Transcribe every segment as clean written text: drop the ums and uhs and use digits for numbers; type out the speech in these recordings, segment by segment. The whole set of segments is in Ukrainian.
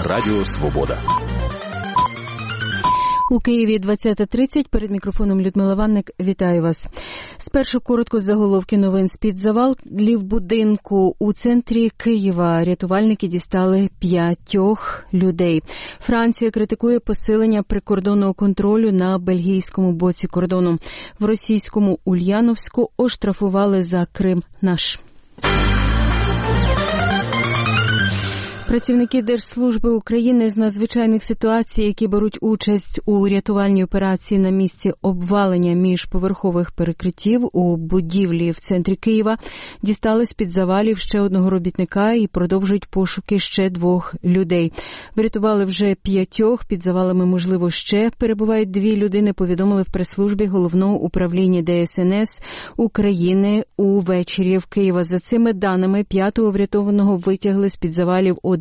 Радіо Свобода. У Києві 20:30. Перед мікрофоном Людмила Ванник. Вітаю вас. Спершу коротко заголовки новин. З-під завалів будинку у центрі Києва рятувальники дістали 5 людей. Франція критикує посилення прикордонного контролю на бельгійському боці кордону. В російському Ульяновську оштрафували за Крим наш. Працівники Держслужби України з надзвичайних ситуацій, які беруть участь у рятувальній операції на місці обвалення міжповерхових перекриттів у будівлі в центрі Києва, дістали з-під завалів ще одного робітника і продовжують пошуки ще 2 людей. Врятували вже 5, під завалами, можливо, ще перебувають 2 людини, повідомили в прес-службі Головного управління ДСНС України увечері в Києва. За цими даними, 5-го врятованого витягли з-під завалів о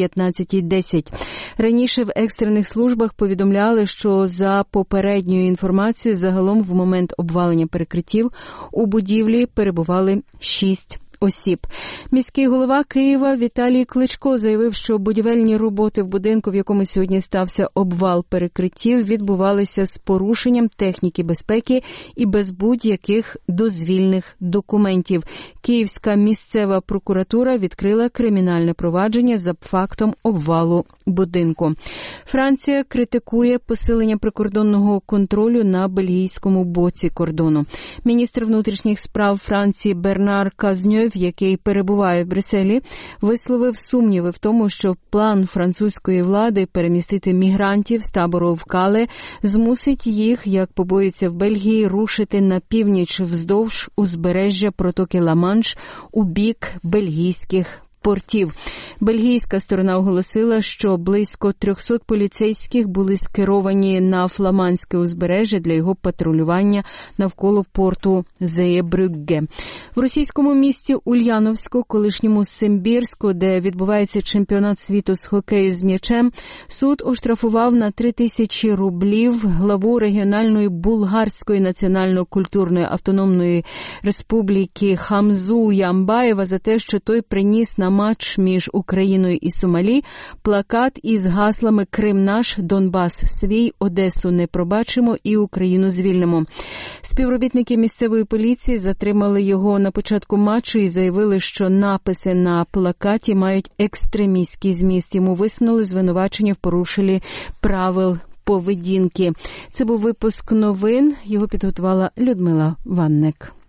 19:10. Раніше в екстрених службах повідомляли, що за попередньою інформацією загалом в момент обвалення перекриттів у будівлі перебували 6 осіб. Міський голова Києва Віталій Кличко заявив, що будівельні роботи в будинку, в якому сьогодні стався обвал перекриттів, відбувалися з порушенням техніки безпеки і без будь-яких дозвільних документів. Київська місцева прокуратура відкрила кримінальне провадження за фактом обвалу будинку. Франція критикує посилення прикордонного контролю на бельгійському боці кордону. Міністр внутрішніх справ Франції Бернар Казньов, який перебуває в Брюсселі, висловив сумніви в тому, що план французької влади перемістити мігрантів з табору в Кале змусить їх, як побоюються в Бельгії, рушити на північ вздовж узбережжя протоки Ла-Манш у бік бельгійських портів. Бельгійська сторона оголосила, що близько 300 поліцейських були скеровані на фламандське узбережжя для його патрулювання навколо порту Зеєбрюгге. В російському місті Ульяновську, колишньому Симбірську, де відбувається чемпіонат світу з хокею з м'ячем, суд оштрафував на 3000 рублів главу регіональної Булгарської національно-культурної автономної республіки Хамзу Ямбаєва за те, що той приніс на матч між Україною і Сомалі плакат із гаслами «Крим наш», «Донбас свій», «Одесу не пробачимо» і «Україну звільнимо». Співробітники місцевої поліції затримали його на початку матчу і заявили, що написи на плакаті мають екстремістський зміст. Йому висунули звинувачення в порушенні правил поведінки. Це був випуск новин. Його підготувала Людмила Ванник.